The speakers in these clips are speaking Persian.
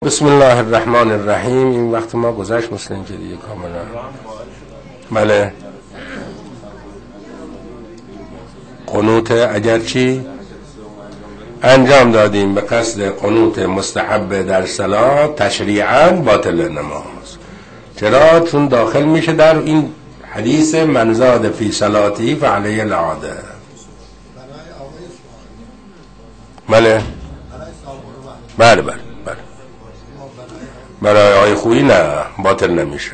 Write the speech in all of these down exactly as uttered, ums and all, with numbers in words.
بسم الله الرحمن الرحیم. این وقت ما گذشت مثل این که دیگه کاملا بله. قنوت اگرچی انجام دادیم به قصد قنوت مستحب در صلات تشریعاً باطل نماز. چرا؟ چون داخل میشه در این حدیث من زاد فی صلاتی فعلیه العاده. بله بله بله بله برای آقای خویی نه باطل نمیشه.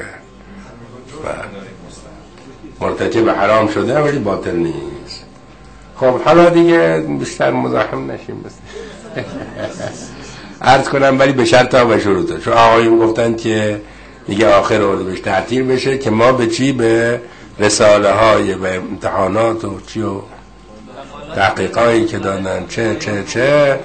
مرتکب حرام شده ولی باطل نیست. خب حالا دیگه بیشتر مزاحم نشیم بس عرض کنم ولی به شرط ها و شروطه. چون آقایون گفتن که دیگه آخر اردیبهشت تعطیل بشه که ما به چی؟ به رساله های به امتحانات و چی و تحقیقایی که دادن چه چه چه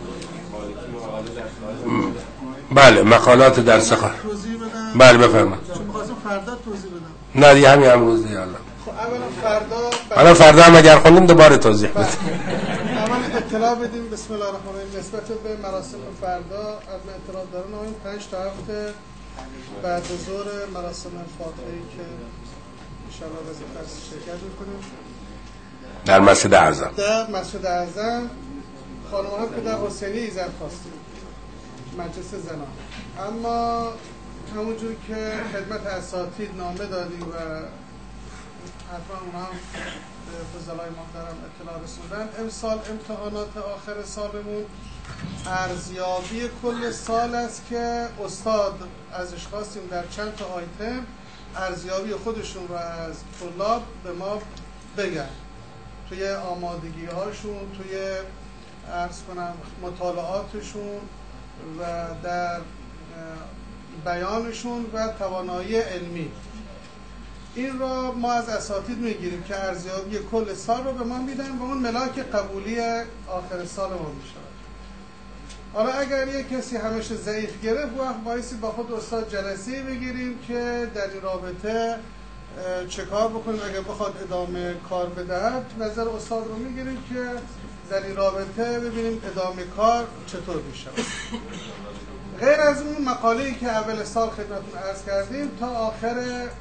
بله مقالات در سخن. بله بفرمایید. چون می‌خواستم فردا توضیح بدم. نه دیگه همین امروز دیگه الان. خب اولا فردا حالا فردا هم اگر خوندیم دوباره توضیح بدیم. اولا اطلاع بدیم بسم الله الرحمن الرحیم نسبت به مراسم فردا از اطلاع دارن آقایون پنج تا هفته بعد از ظهر مراسم فاتحه‌ای که ان شاء الله وظیفه شرکت می‌کنیم در مسجد اعظم. در مسجد اعظم خانم‌ها که در حسینی ایزد خواستیم مجلس زنان. اما همونجور که خدمت اساتید نامه دادیم و حتما اونا به فضلای محترم اطلاع رسوندن، امسال امتحانات آخر سالمون ارزیابی کل سال است که استاد ازش خواستیم در چند تا آیتم ارزیابی خودشون رو از طلاب به ما بگن توی آمادگی هاشون، توی عرض کنم مطالعاتشون و در بیانشون و توانایی علمی. این را ما از اساتید میگیریم که ارزیابی کل سال رو به ما میدن و اون ملاک قبولی آخر سال ما میشه. حالا اگر یک کسی همش ضعیف گرفت وقت بایستی با خود استاد جلسه‌ای بگیریم که در این رابطه چه کار بکنیم. اگر بخواد ادامه کار بدهد نظر استاد رو میگیریم که در این رابطه ببینیم ادامه کار چطور میشه. غیر از اون مقاله‌ای که اول سال خدمتتون عرض کردیم تا آخر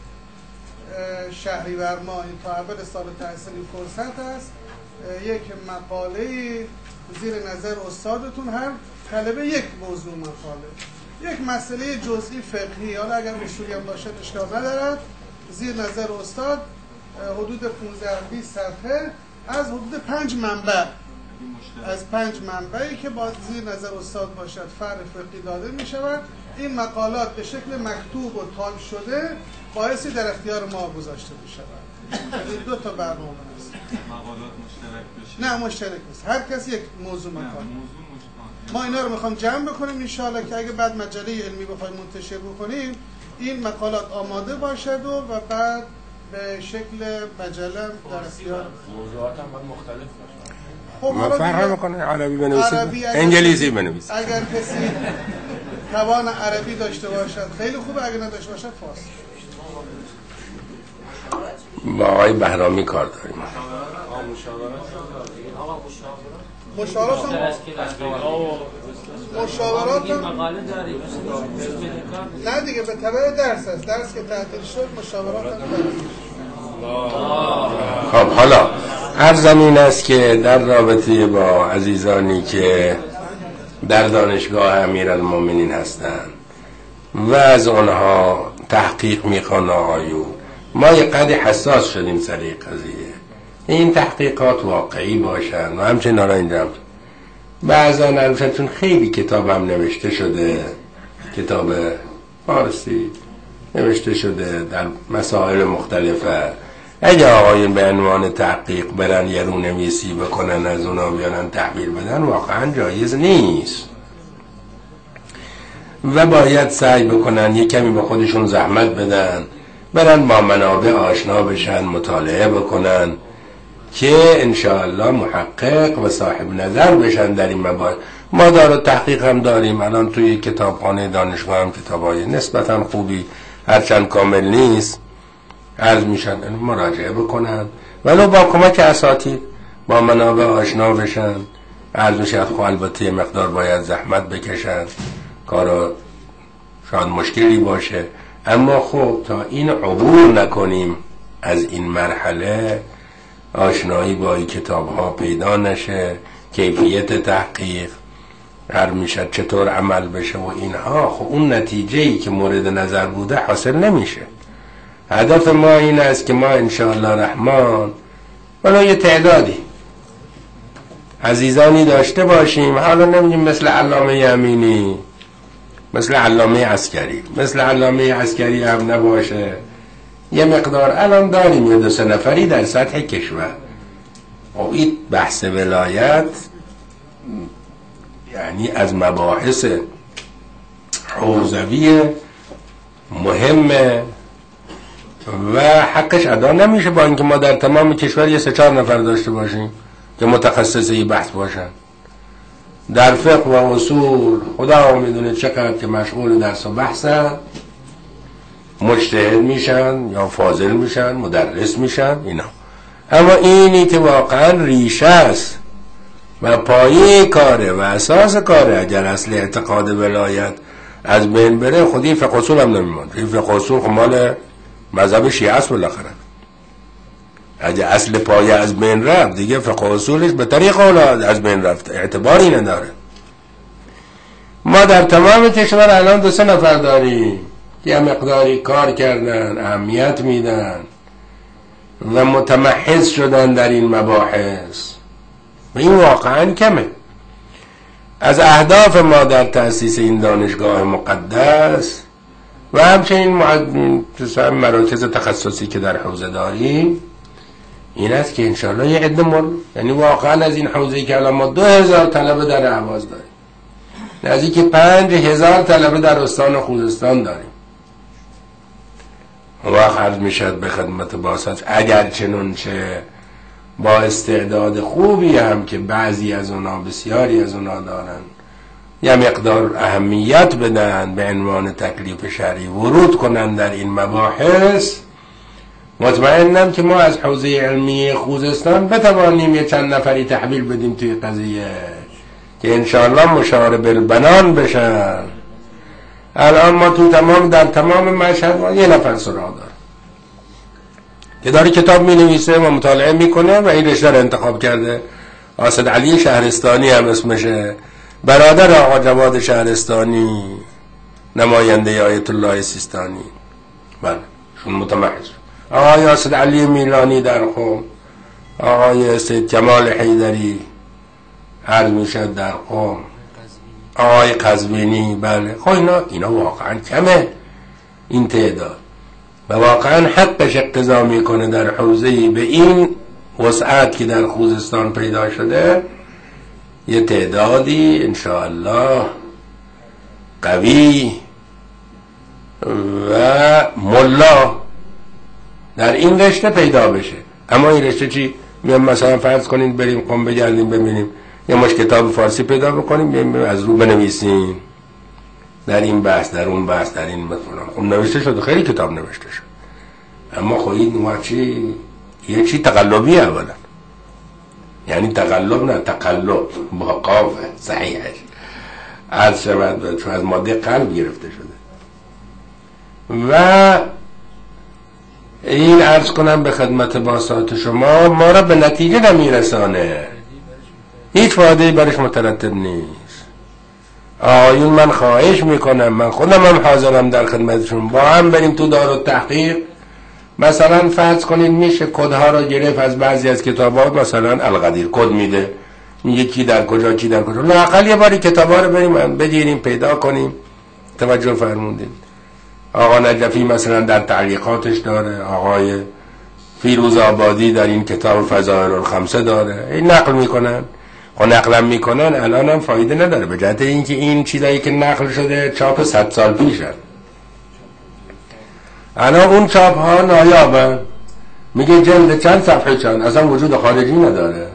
شهریور ماه تا اول سال تحصیلی فرصت است یک مقاله‌ای زیر نظر استادتون هر طلبه یک موضوع مقاله، یک مسئله جزئی فقهی، حالا اگر اصولی هم باشه اشکال ندارد، زیر نظر استاد حدود پانزده بیست صفحه از حدود پنج منبع از پنج منبعی که با زیر نظر استاد باشد فرع فقهی داده می شود. این مقالات به شکل مکتوب و تایپ شده بایستی در اختیار ما گذاشته می شود. این دو تا برنامه است. مقالات مشترک بشه؟ نه مشترک نیست، هر کسی یک موضوع مقاله. ما اینا رو میخوام جمع بکنیم ان شاءالله که اگه بعد مجله علمی بخوایم منتشر بکنیم این مقالات آماده باشد و, و بعد به شکل مجله در اختیار موضوعات هم باید مختلف باشه. خب فرق میکنه عربی بنویسید عربی انگلیسی بنویسید. اگر کسی توان عربی داشته باشد خیلی خوبه، اگر نداشته باشد فارسی. با آقای بهرامی کار داریم. مشاورات هم مشاورات هم نه دیگه به تبع درس است. درس که تعطیل شد مشاورات هم خب حالا عرضم این است که در رابطه با عزیزانی که در دانشگاه امیرالمومنین هستند و از آنها تحقیق میخوان آقایون، ما یک قدری حساس شدیم سر این قضیه. این تحقیقات واقعی باشن و همچنین حالا اینجا بعضا البته چون خیلی کتاب هم نوشته شده، کتاب فارسی نوشته شده در مسائل مختلفه، اگه آقایون به عنوان تحقیق برن یه رونویسی بکنن از اونا بیانن تحویل بدن واقعا جایز نیست و باید سعی بکنن یه کمی به خودشون زحمت بدن، برن با منابع آشنا بشن، مطالعه بکنن که انشاءالله محقق و صاحب نظر بشن در این مباحث. ما دار تحقیق هم داریم الان توی کتابخانه دانشگاه هم کتابای نسبتا خوبی هرچند کامل نیست عرض میشن مراجعه بکنن ولو با کمک اساتید با منابع آشنا بشن. عرض میشه خب البته مقدار باید زحمت بکشن کارا شاید مشکلی باشه، اما خب تا این عبور نکنیم از این مرحله، آشنایی با این کتاب ها پیدا نشه، کیفیت تحقیق هر میشه چطور عمل بشه و اینها، خب اون نتیجه‌ای که مورد نظر بوده حاصل نمیشه. هدف ما این است که ما انشاءالله رحمان ولی یه تعدادی عزیزانی داشته باشیم، حالا نمیگیم مثل علامه یمینی، مثل علامه عسکری، مثل علامه عسکری هم نباشه، یه مقدار الان داریم یه دو سه نفری در سطح کشور. و این بحث ولایت یعنی از مباحث حوزوی مهمه و حقش ادا نمیشه با اینکه ما در تمام کشور یه سه چهار نفر داشته باشیم که متخصص این بحث باشن. در فقه و اصول خدا میدونه چقدر که مشغول درس و بحثن، مجتهد میشن یا فاضل میشن، مدرس میشن اینا، اما اینی که واقعا ریشه است و پایه کاره و اساس کاره، اگر اصل اعتقاد ولایت از بین بره خودی فقه اصول هم نمیماند. این فقه اصول خب مال مذهب شیعه است بالاخره. اگه اصل پایه از بین رفت دیگه فقه اصولش به طریق اولا از بین رفت، اعتباری نداره. ما در تمام کشور الان دو سه نفر داریم که مقداری کار کردن، اهمیت میدن و متمحض شدن در این مباحث و این واقعا کمه. از اهداف ما در تأسیس این دانشگاه مقدس و همچنین مراکز تخصصی که در حوزه داریم این است که انشاءالله یه عده مر، یعنی واقعا از این حوزه‌ای که الان ما دو هزار طلبه در اهواز داریم، نزدیک پنج هزار طلبه در استان خوزستان داریم. وقت عرض میشد به خدمت باسط اگر چنانچه با استعداد خوبی هم که بعضی از اونا بسیاری از اونا دارن یا مقدار اهمیت بدن به عنوان تکلیف شرعی ورود کنن در این مباحث، مطمئنم که ما از حوزه علمی خوزستان بتوانیم یه چند نفری تحویل بدیم توی قضیه که انشاءالله مشارب البنان بشن. الان ما تو تمام در تمام مشهد ما یه نفر سراغ داره که داره کتاب می نویسه و مطالعه میکنه و این رشته رو انتخاب کرده. آسد علی شهرستانی هم اسمشه، برادر آقا جواد شهرستانی نماینده آیت الله سیستانی، بله شون متمحض. آقای آسد علی میلانی در قم، آقای سید جمال حیدری عرض میشد در قم، آقای قزوینی، بله خب اینا اینا واقعا کمه این تعداد و واقعا حقش اقتضا میکنه در حوزه‌ای به این وسعت که در خوزستان پیدا شده یه تعدادی انشاءالله قوی و ملا در این رشته پیدا بشه. اما این رشته چی؟ میام مثلا فرض کنین بریم قم بگردیم ببینیم یه مش کتاب فارسی پیدا بکنیم بیایم از رو بنویسیم در این بحث در اون بحث در این مثلا اون نوشته شده، خیلی کتاب نوشته شد، اما خب این چی یه چی تقلبی اولا، یعنی تقلب نه تقلب با قاف صحیحش عرض شود چون از ماده قلب گرفته شده. و این عرض کنم به خدمت باسات شما ما را به نتیجه نمیرسانه، هیچ فایده‌ای برش مترتب نیست. آیون من خواهش میکنم، من خودم هم حاضرم در خدمتشون، با هم بریم تو دارالتحقیق مثلا فرض کنید میشه کدها را گرفت از بعضی از کتابات، مثلا القدیر کد میده میگه کی در کجا کی در کجا، لااقل یه باری کتابا رو بریم بگیریم پیدا کنیم. توجه فرمودید آقا نجفی مثلا در تعلیقاتش داره، آقای فیروز آبادی در این کتاب فضائل الخمسه داره، این نقل میکنن و نقلم میکنن. الان هم فایده نداره به جهت اینکه این چیزایی که نقل شده چاپ صد سال پیشه، الان اون چاپ ها نایابه، میگه جلد چند صفحه چند، اصلا وجود خارجی نداره.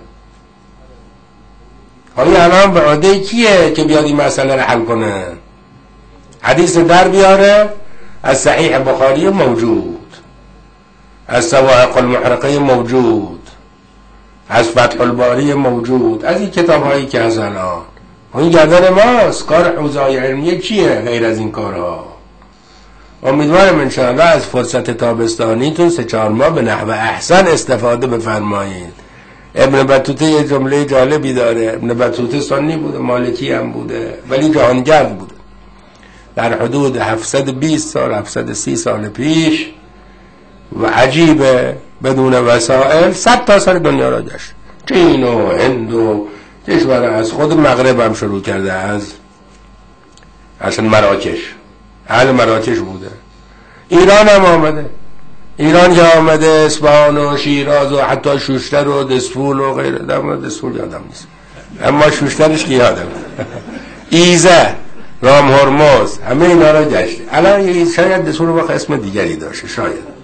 حالی الان به عهده کیه که بیاد این مسئله رو حل کنه؟ حدیث در بیاره از صحیح بخاری موجود، از صواعق المحرقه موجود، از فتح الباری موجود، از این کتاب هایی که از الان این گردن ماست. کار حوزه‌های علمیه چیه غیر از این کارها؟ امیدوارم انشاءالله از فرصت تابستانیتون سه چهار ماه به نحو احسن استفاده بفرمایید. ابن بطوطه یه جمله جالبی داره. ابن بطوطه سنی بوده، مالکی هم بوده، ولی جهانگرد بوده. در حدود هفتصد و بیست سال هفتصد و سی سال پیش و عجیبه بدون وسائل صد تا سال دنیا را گشت. چین و هند و کشور از خود مغرب هم شروع کرده، از اصلا مراکش، اهل مراکش بوده. ایران هم آمده، ایران که آمده اصفهان و شیراز و حتی شوشتر و دسفول و غیره. در مورد دسفول یادم نیست، اما شوشترش که یادم ایزه، رام هرمز، همه اینا را گشته. الان شاید دسفول وقت اسم دیگری داشته، شاید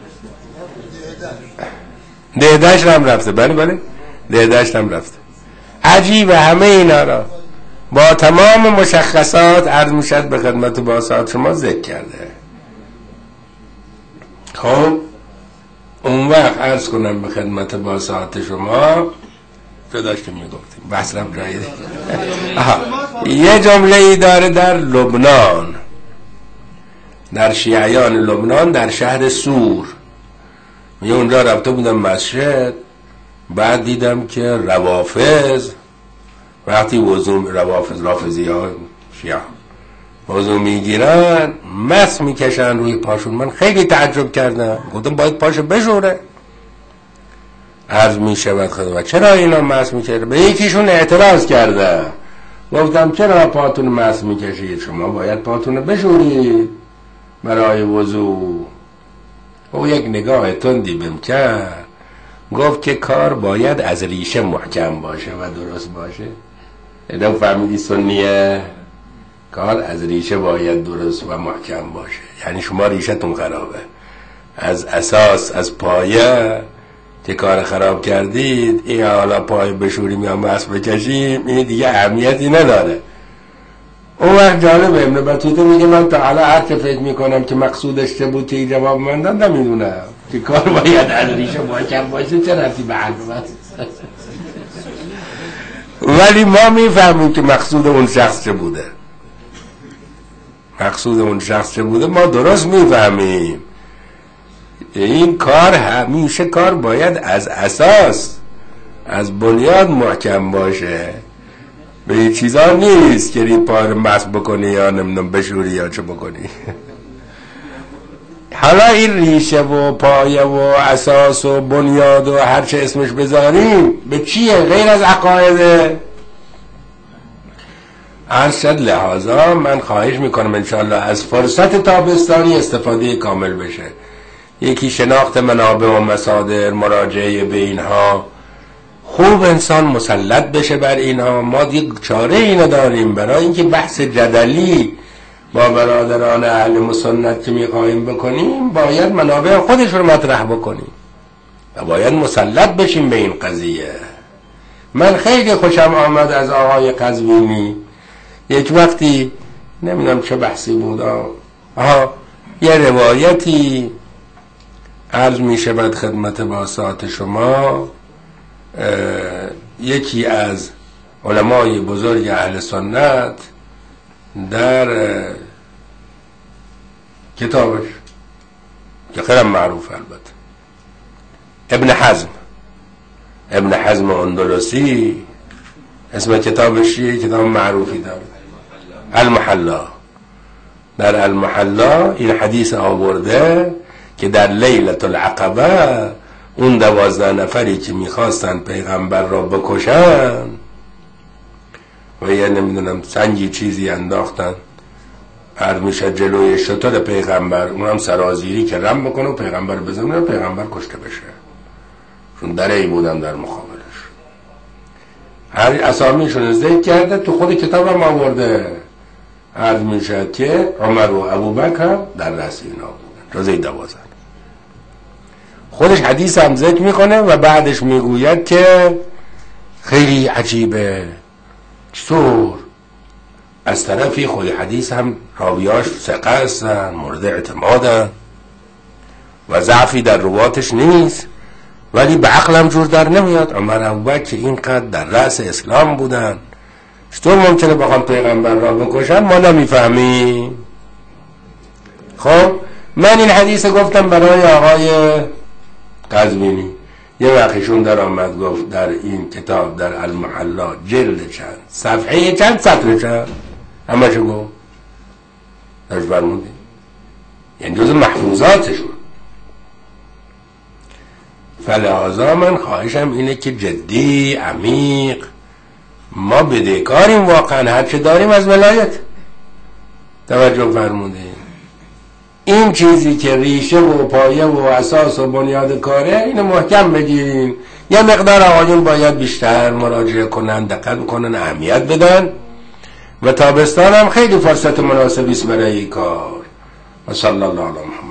دهدشت هم رفته. بله بله دهدشت هم رفته. عجیبه همه اینا را با تمام مشخصات عرض میشد به خدمت باسات شما ذکر کرده. خب اون وقت عرض کنم به خدمت باسات شما تو داشت که میگفتیم بحثم جایی یه جمله ای داره در لبنان، در شیعیان لبنان، در شهر سور. یه اونجا رفته بودم مسجد، بعد دیدم که روافض وقتی وضو روافض رافضی ها شیعه وضو میگیرن مس میکشن روی پاشون. من خیلی تعجب کردم، گفتم باید پاشو بشوره. عرض میشود خدمت چرا اینا مس میکشه؟ به یکیشون اعتراض کرده، گفتم چرا پاتون مس میکشید؟ شما باید پاتون بشورید برای وضو. او یک نگاه تندی بهم کرد، گفت که کار باید از ریشه محکم باشه و درست باشه. اینا فهمیدی سنیه؟ کار از ریشه باید درست و محکم باشه، یعنی شما ریشتون خرابه، از اساس از پایه که کار خراب کردید. این حالا پای بشوریم یا مس بکشیم این دیگه اهمیتی نداره. اون وقت جالبه ابن بطوطه میگه من تا حالا هر که فکر میکنم که مقصودش چه بود که جواب من داد نمیدونم که کار باید از ریشه محکم باشه. چه رفتی به حرف من؟ ولی ما میفهمیم که مقصود اون شخص چه بوده، مقصود اون شخص چه بوده ما درست میفهمیم. این کار همیشه کار باید از اساس از بنیاد محکم باشه. به این چیزا نیست که ری پای مس بکنی یا نمیدونم بشوری یا چه بکنی. حالا این ریشه و پایه و اساس و بنیاد و هر چه اسمش بذاریم به چیه غیر از عقایده؟ ارشد لحاظا من خواهش میکنم انشاءالله از فرصت تابستانی استفاده کامل بشه. یکی شناخت منابع و مصادر، مراجعه به اینها، خوب انسان مسلط بشه بر اینها. ما یک چاره اینو داریم برای اینکه بحث جدلی با برادران اهل سنت که میخواهیم بکنیم باید منابع خودش رو مطرح بکنیم و باید مسلط بشیم به این قضیه. من خیلی خوشم آمد از آقای قزوینی، یک وقتی نمیدونم چه بحثی بود، آها یه روایتی عرض میشه بعد خدمت باسات شما. یکی از علمای بزرگ اهل سنت در کتابش که خیلی معروف البته، ابن حزم ابن حزم اندلسی، اسم کتابش چیه؟ کتاب معروفی داره، المحلا. در المحلا این حدیث آورده که در لیلة العقبه اون دوازده نفری که میخواستن پیغمبر را بکشن و یه نمیدونم سنگی چیزی انداختن، عرض میشه جلوی شتر پیغمبر، اون هم سرازیری که رم بکنه و پیغمبر بزنه و پیغمبر کشته بشه، چون درهی بودن در مقابلش. هر اسامیشون ذکر کرده، تو خود کتاب هم آورده. عرض میشه که عمر و ابوبکر در رأس اینا بودن، جزء دوازده. خودش حدیث هم ذکر میکنه و بعدش میگوید که خیلی عجیبه چطور از طرفی خود حدیث هم راویاش ثقه هستن، مورد اعتمادن و ضعفی در رواتش نیست، ولی به عقلم جور در نمیاد عمر ابوبکر که اینقدر در رأس اسلام بودن، چطور ممکنه بخوام پیغمبر را بکشم؟ ما نمیفهمیم. خب من این حدیث گفتم برای آقای قزوینی، یه وقتشون در آمد گفت در این کتاب در المحلا جلد چند صفحه چند سطر چند همه چه گفت درش برمونده، یعنی جز محفوظاتشون. فلحاظا من خواهشم اینه که جدی عمیق ما بدهکاریم واقعا، هرچه داریم از ولایت. توجه فرموده این چیزی که ریشه و پایه و اساس و بنیاد کاره، اینو محکم بگیریم. یه مقدار آقایون باید بیشتر مراجعه کنن، دقت کنن، اهمیت بدن و تابستان هم خیلی فرصت مناسبی است برای این کار. و صلی الله علیه و